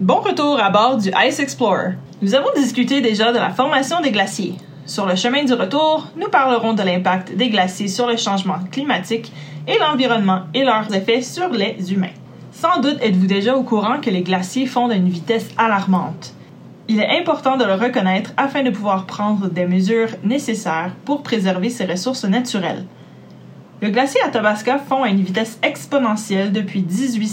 Bon retour à bord du Ice Explorer. Nous avons discuté déjà de la formation des glaciers. Sur le chemin du retour, nous parlerons de l'impact des glaciers sur le changement climatique et l'environnement et leurs effets sur les humains. Sans doute êtes-vous déjà au courant que les glaciers fondent à une vitesse alarmante. Il est important de le reconnaître afin de pouvoir prendre des mesures nécessaires pour préserver ces ressources naturelles. Le glacier Athabasca fond à une vitesse exponentielle depuis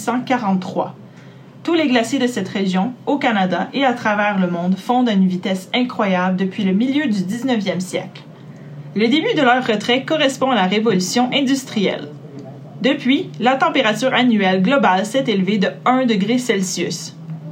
1843. Tous les glaciers de cette région, au Canada et à travers le monde, fondent à une vitesse incroyable depuis le milieu du 19e siècle. Le début de leur retrait correspond à la révolution industrielle. Depuis, la température annuelle globale s'est élevée de 1 degré Celsius.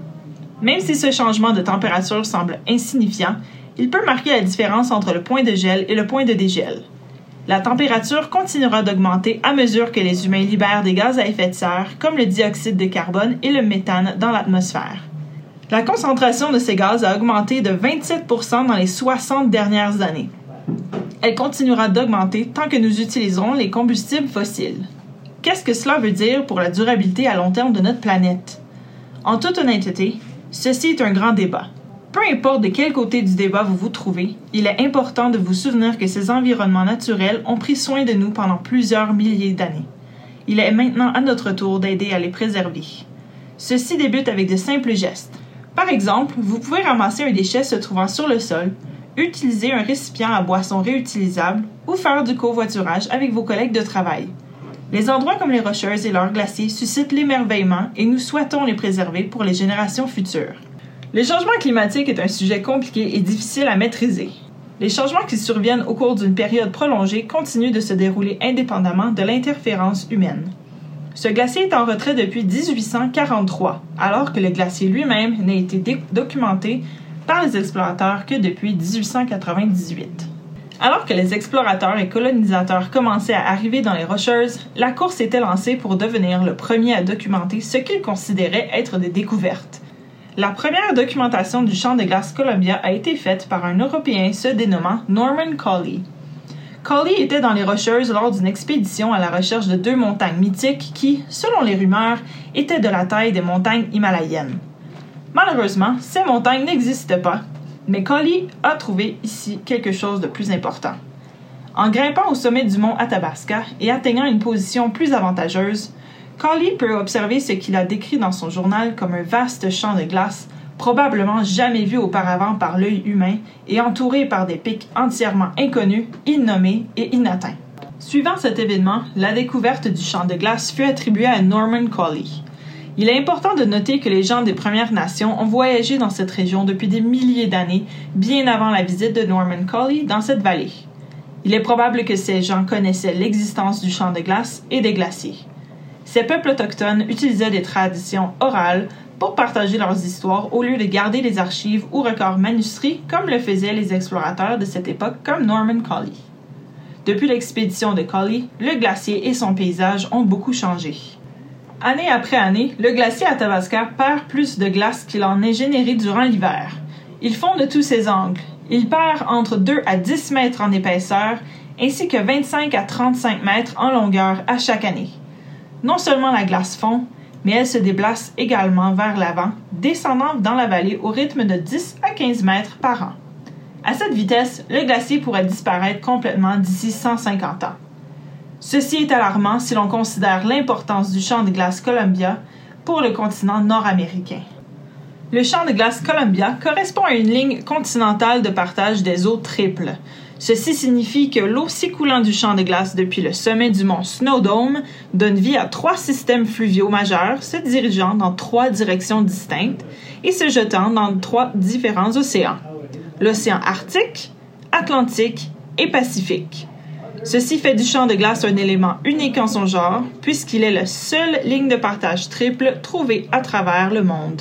Même si ce changement de température semble insignifiant, il peut marquer la différence entre le point de gel et le point de dégel. La température continuera d'augmenter à mesure que les humains libèrent des gaz à effet de serre comme le dioxyde de carbone et le méthane dans l'atmosphère. La concentration de ces gaz a augmenté de 27% dans les 60 dernières années. Elle continuera d'augmenter tant que nous utiliserons les combustibles fossiles. Qu'est-ce que cela veut dire pour la durabilité à long terme de notre planète? En toute honnêteté, ceci est un grand débat. Peu importe de quel côté du débat vous vous trouvez, il est important de vous souvenir que ces environnements naturels ont pris soin de nous pendant plusieurs milliers d'années. Il est maintenant à notre tour d'aider à les préserver. Ceci débute avec de simples gestes. Par exemple, vous pouvez ramasser un déchet se trouvant sur le sol, utiliser un récipient à boissons réutilisable ou faire du covoiturage avec vos collègues de travail. Les endroits comme les Rocheuses et leurs glaciers suscitent l'émerveillement et nous souhaitons les préserver pour les générations futures. Le changement climatique est un sujet compliqué et difficile à maîtriser. Les changements qui surviennent au cours d'une période prolongée continuent de se dérouler indépendamment de l'interférence humaine. Ce glacier est en retrait depuis 1843, alors que le glacier lui-même n'a été documenté par les explorateurs que depuis 1898. Alors que les explorateurs et colonisateurs commençaient à arriver dans les Rocheuses, la course était lancée pour devenir le premier à documenter ce qu'ils considéraient être des découvertes. La première documentation du champ de glace Columbia a été faite par un Européen se dénommant Norman Collie. Collie était dans les Rocheuses lors d'une expédition à la recherche de 2 montagnes mythiques qui, selon les rumeurs, étaient de la taille des montagnes himalayennes. Malheureusement, ces montagnes n'existent pas, mais Collie a trouvé ici quelque chose de plus important. En grimpant au sommet du mont Athabasca et atteignant une position plus avantageuse, Collie peut observer ce qu'il a décrit dans son journal comme un vaste champ de glace, probablement jamais vu auparavant par l'œil humain et entouré par des pics entièrement inconnus, innommés et inatteints. Suivant cet événement, la découverte du champ de glace fut attribuée à Norman Collie. Il est important de noter que les gens des Premières Nations ont voyagé dans cette région depuis des milliers d'années, bien avant la visite de Norman Collie dans cette vallée. Il est probable que ces gens connaissaient l'existence du champ de glace et des glaciers. Ces peuples autochtones utilisaient des traditions orales pour partager leurs histoires au lieu de garder les archives ou records manuscrits comme le faisaient les explorateurs de cette époque comme Norman Collie. Depuis l'expédition de Collie, le glacier et son paysage ont beaucoup changé. Année après année, le glacier Athabasca perd plus de glace qu'il en est généré durant l'hiver. Il fond de tous ses angles. Il perd entre 2 à 10 mètres en épaisseur ainsi que 25 à 35 mètres en longueur à chaque année. Non seulement la glace fond, mais elle se déplace également vers l'avant, descendant dans la vallée au rythme de 10 à 15 mètres par an. À cette vitesse, le glacier pourrait disparaître complètement d'ici 150 ans. Ceci est alarmant si l'on considère l'importance du champ de glace Columbia pour le continent nord-américain. Le champ de glace Columbia correspond à une ligne continentale de partage des eaux triples. Ceci signifie que l'eau s'écoulant du champ de glace depuis le sommet du mont Snow Dome donne vie à 3 systèmes fluviaux majeurs se dirigeant dans 3 directions distinctes et se jetant dans 3 différents océans. L'océan Arctique, Atlantique et Pacifique. Ceci fait du champ de glace un élément unique en son genre puisqu'il est la seule ligne de partage triple trouvée à travers le monde.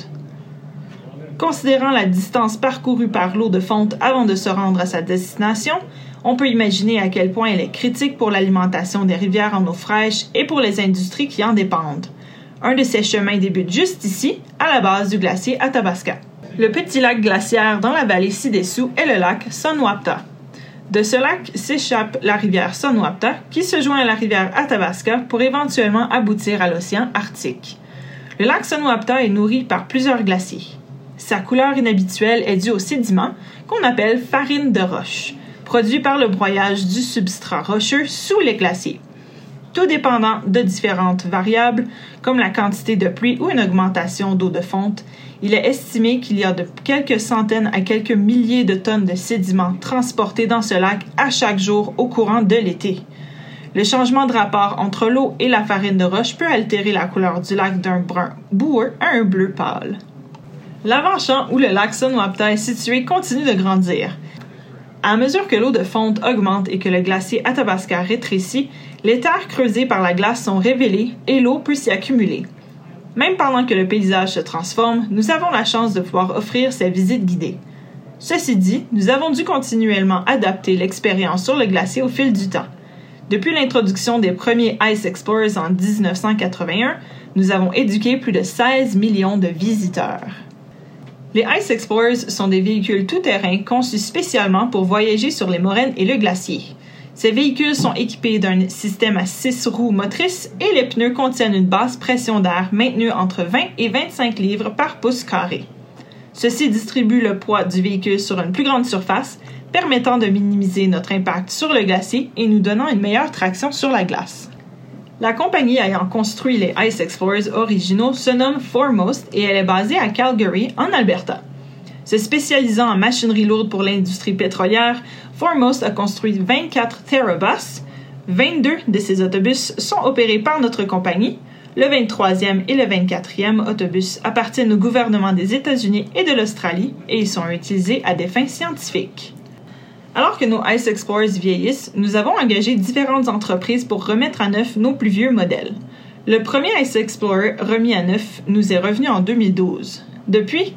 Considérant la distance parcourue par l'eau de fonte avant de se rendre à sa destination, on peut imaginer à quel point elle est critique pour l'alimentation des rivières en eau fraîche et pour les industries qui en dépendent. Un de ces chemins débute juste ici, à la base du glacier Athabasca. Le petit lac glaciaire dans la vallée ci-dessous est le lac Sonwapta. De ce lac s'échappe la rivière Sonwapta qui se joint à la rivière Athabasca pour éventuellement aboutir à l'océan Arctique. Le lac Sonwabta est nourri par plusieurs glaciers. Sa couleur inhabituelle est due aux sédiments qu'on appelle farine de roche, produits par le broyage du substrat rocheux sous les glaciers. Tout dépendant de différentes variables, comme la quantité de pluie ou une augmentation d'eau de fonte, il est estimé qu'il y a de quelques centaines à quelques milliers de tonnes de sédiments transportés dans ce lac à chaque jour au courant de l'été. Le changement de rapport entre l'eau et la farine de roche peut altérer la couleur du lac d'un brun boueux à un bleu pâle. L'avant-champ où le lac Sonwabta est situé continue de grandir. À mesure que l'eau de fonte augmente et que le glacier Athabasca rétrécit, les terres creusées par la glace sont révélées et l'eau peut s'y accumuler. Même pendant que le paysage se transforme, nous avons la chance de pouvoir offrir ces visites guidées. Ceci dit, nous avons dû continuellement adapter l'expérience sur le glacier au fil du temps. Depuis l'introduction des premiers Ice Explorers en 1981, nous avons éduqué plus de 16 millions de visiteurs. Les Ice Explorers sont des véhicules tout-terrain conçus spécialement pour voyager sur les moraines et le glacier. Ces véhicules sont équipés d'un système à 6 roues motrices et les pneus contiennent une basse pression d'air maintenue entre 20 et 25 livres par pouce carré. Ceci distribue le poids du véhicule sur une plus grande surface, permettant de minimiser notre impact sur le glacier et nous donnant une meilleure traction sur la glace. La compagnie ayant construit les Ice Explorers originaux se nomme Foremost et elle est basée à Calgary, en Alberta. Se spécialisant en machinerie lourde pour l'industrie pétrolière, Foremost a construit 24 Therabus. 22 de ces autobus sont opérés par notre compagnie. Le 23e et le 24e autobus appartiennent au gouvernement des États-Unis et de l'Australie et ils sont utilisés à des fins scientifiques. Alors que nos Ice Explorers vieillissent, nous avons engagé différentes entreprises pour remettre à neuf nos plus vieux modèles. Le premier Ice Explorer remis à neuf nous est revenu en 2012. Depuis,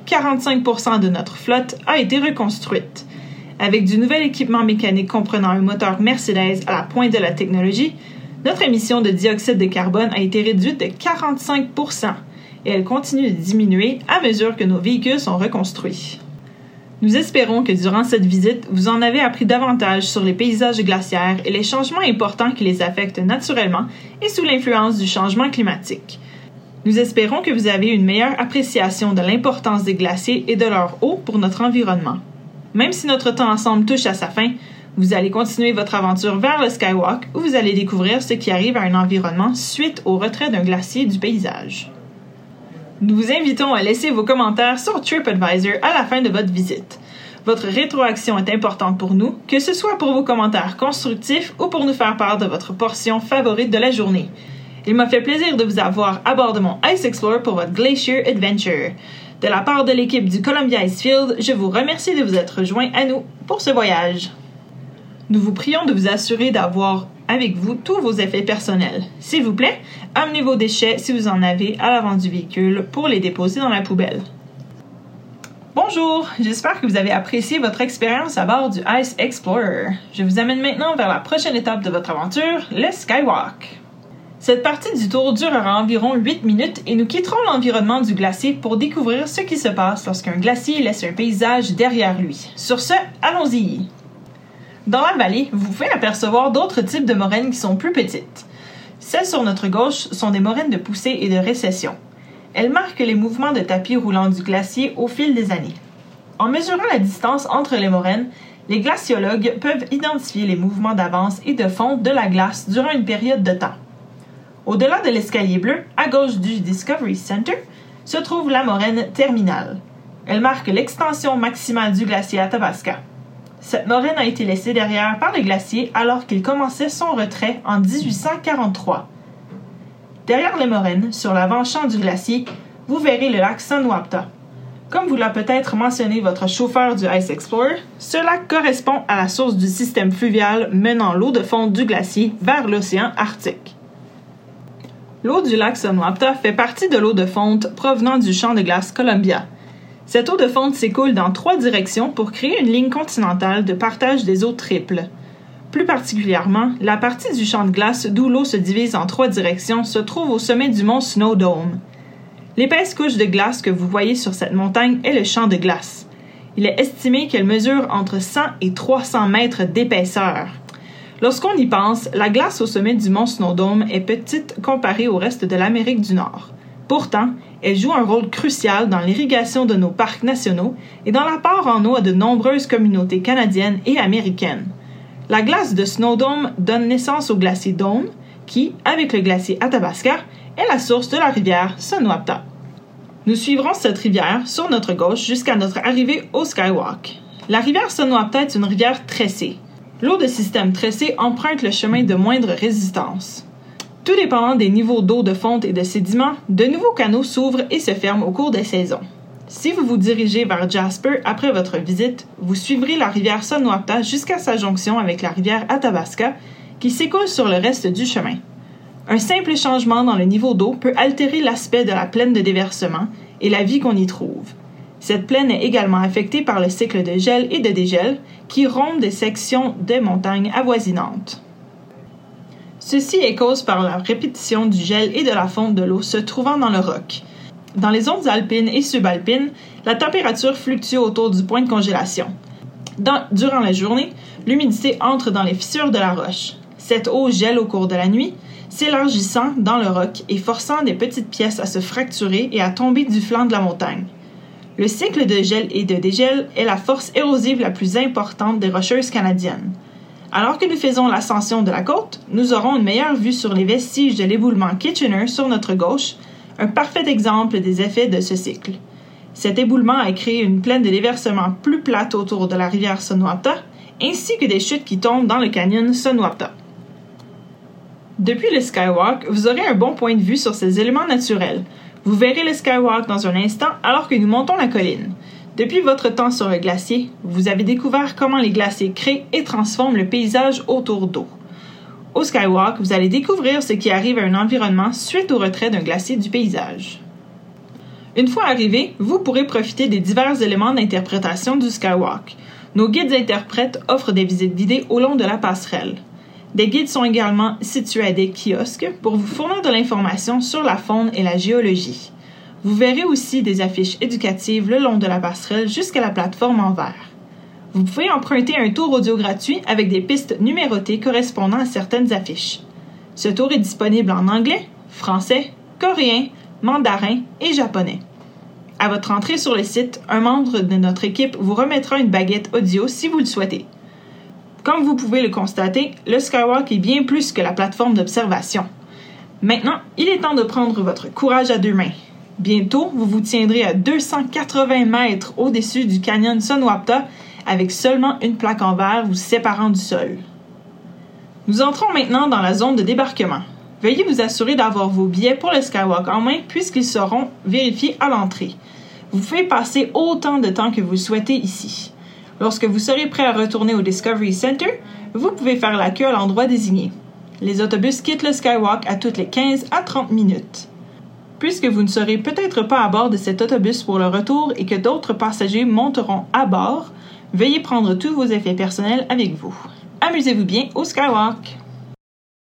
45% de notre flotte a été reconstruite. Avec du nouvel équipement mécanique comprenant un moteur Mercedes à la pointe de la technologie, notre émission de dioxyde de carbone a été réduite de 45% et elle continue de diminuer à mesure que nos véhicules sont reconstruits. Nous espérons que durant cette visite, vous en avez appris davantage sur les paysages glaciaires et les changements importants qui les affectent naturellement et sous l'influence du changement climatique. Nous espérons que vous avez une meilleure appréciation de l'importance des glaciers et de leur eau pour notre environnement. Même si notre temps ensemble touche à sa fin, vous allez continuer votre aventure vers le Skywalk où vous allez découvrir ce qui arrive à un environnement suite au retrait d'un glacier du paysage. Nous vous invitons à laisser vos commentaires sur TripAdvisor à la fin de votre visite. Votre rétroaction est importante pour nous, que ce soit pour vos commentaires constructifs ou pour nous faire part de votre portion favorite de la journée. Il m'a fait plaisir de vous avoir à bord de mon Ice Explorer pour votre Glacier Adventure. De la part de l'équipe du Columbia Icefield, je vous remercie de vous être joints à nous pour ce voyage. Nous vous prions de vous assurer d'avoir avec vous tous vos effets personnels. S'il vous plaît, amenez vos déchets si vous en avez à l'avant du véhicule pour les déposer dans la poubelle. Bonjour, j'espère que vous avez apprécié votre expérience à bord du Ice Explorer. Je vous amène maintenant vers la prochaine étape de votre aventure, le Skywalk. Cette partie du tour durera environ 8 minutes et nous quitterons l'environnement du glacier pour découvrir ce qui se passe lorsqu'un glacier laisse un paysage derrière lui. Sur ce, allons-y! Dans la vallée, vous pouvez apercevoir d'autres types de moraines qui sont plus petites. Celles sur notre gauche sont des moraines de poussée et de récession. Elles marquent les mouvements de tapis roulant du glacier au fil des années. En mesurant la distance entre les moraines, les glaciologues peuvent identifier les mouvements d'avance et de fonte de la glace durant une période de temps. Au-delà de l'escalier bleu, à gauche du Discovery Center, se trouve la moraine terminale. Elle marque l'extension maximale du glacier Athabasca. Cette moraine a été laissée derrière par le glacier alors qu'il commençait son retrait en 1843. Derrière les moraines, sur l'avant-champ du glacier, vous verrez le lac Sonwabta. Comme vous l'a peut-être mentionné votre chauffeur du Ice Explorer, ce lac correspond à la source du système fluvial menant l'eau de fonte du glacier vers l'océan Arctique. L'eau du lac Sonwabta fait partie de l'eau de fonte provenant du champ de glace Columbia. Cette eau de fonte s'écoule dans 3 directions pour créer une ligne continentale de partage des eaux triples. Plus particulièrement, la partie du champ de glace d'où l'eau se divise en 3 directions se trouve au sommet du mont Snow Dome. L'épaisse couche de glace que vous voyez sur cette montagne est le champ de glace. Il est estimé qu'elle mesure entre 100 et 300 mètres d'épaisseur. Lorsqu'on y pense, la glace au sommet du mont Snow Dome est petite comparée au reste de l'Amérique du Nord. Pourtant, elle joue un rôle crucial dans l'irrigation de nos parcs nationaux et dans l'apport en eau à de nombreuses communautés canadiennes et américaines. La glace de Snow Dome donne naissance au glacier Dome, qui, avec le glacier Athabasca, est la source de la rivière Sunwapta. Nous suivrons cette rivière sur notre gauche jusqu'à notre arrivée au Skywalk. La rivière Sunwapta est une rivière tressée. L'eau de système tressé emprunte le chemin de moindre résistance. Tout dépendant des niveaux d'eau de fonte et de sédiments, de nouveaux canaux s'ouvrent et se ferment au cours des saisons. Si vous vous dirigez vers Jasper après votre visite, vous suivrez la rivière Sunwapta jusqu'à sa jonction avec la rivière Athabasca qui s'écoule sur le reste du chemin. Un simple changement dans le niveau d'eau peut altérer l'aspect de la plaine de déversement et la vie qu'on y trouve. Cette plaine est également affectée par le cycle de gel et de dégel qui rompent des sections des montagnes avoisinantes. Ceci est cause par la répétition du gel et de la fonte de l'eau se trouvant dans le roc. Dans les zones alpines et subalpines, la température fluctue autour du point de congélation. Durant la journée, l'humidité entre dans les fissures de la roche. Cette eau gèle au cours de la nuit, s'élargissant dans le roc et forçant des petites pièces à se fracturer et à tomber du flanc de la montagne. Le cycle de gel et de dégel est la force érosive la plus importante des Rocheuses canadiennes. Alors que nous faisons l'ascension de la côte, nous aurons une meilleure vue sur les vestiges de l'éboulement Kitchener sur notre gauche, un parfait exemple des effets de ce cycle. Cet éboulement a créé une plaine de déversement plus plate autour de la rivière Sunwapta, ainsi que des chutes qui tombent dans le canyon Sunwapta. Depuis le Skywalk, vous aurez un bon point de vue sur ces éléments naturels. Vous verrez le Skywalk dans un instant alors que nous montons la colline. Depuis votre temps sur le glacier, vous avez découvert comment les glaciers créent et transforment le paysage autour d'eau. Au Skywalk, vous allez découvrir ce qui arrive à un environnement suite au retrait d'un glacier du paysage. Une fois arrivé, vous pourrez profiter des divers éléments d'interprétation du Skywalk. Nos guides interprètes offrent des visites guidées au long de la passerelle. Des guides sont également situés à des kiosques pour vous fournir de l'information sur la faune et la géologie. Vous verrez aussi des affiches éducatives le long de la passerelle jusqu'à la plateforme en verre. Vous pouvez emprunter un tour audio gratuit avec des pistes numérotées correspondant à certaines affiches. Ce tour est disponible en anglais, français, coréen, mandarin et japonais. À votre entrée sur le site, un membre de notre équipe vous remettra une baguette audio si vous le souhaitez. Comme vous pouvez le constater, le Skywalk est bien plus que la plateforme d'observation. Maintenant, il est temps de prendre votre courage à deux mains. Bientôt, vous vous tiendrez à 280 mètres au-dessus du canyon Sunwapta avec seulement une plaque en verre vous séparant du sol. Nous entrons maintenant dans la zone de débarquement. Veuillez vous assurer d'avoir vos billets pour le Skywalk en main puisqu'ils seront vérifiés à l'entrée. Vous pouvez passer autant de temps que vous le souhaitez ici. Lorsque vous serez prêt à retourner au Discovery Center, vous pouvez faire la queue à l'endroit désigné. Les autobus quittent le Skywalk à toutes les 15 à 30 minutes. Puisque vous ne serez peut-être pas à bord de cet autobus pour le retour et que d'autres passagers monteront à bord, veuillez prendre tous vos effets personnels avec vous. Amusez-vous bien au Skywalk!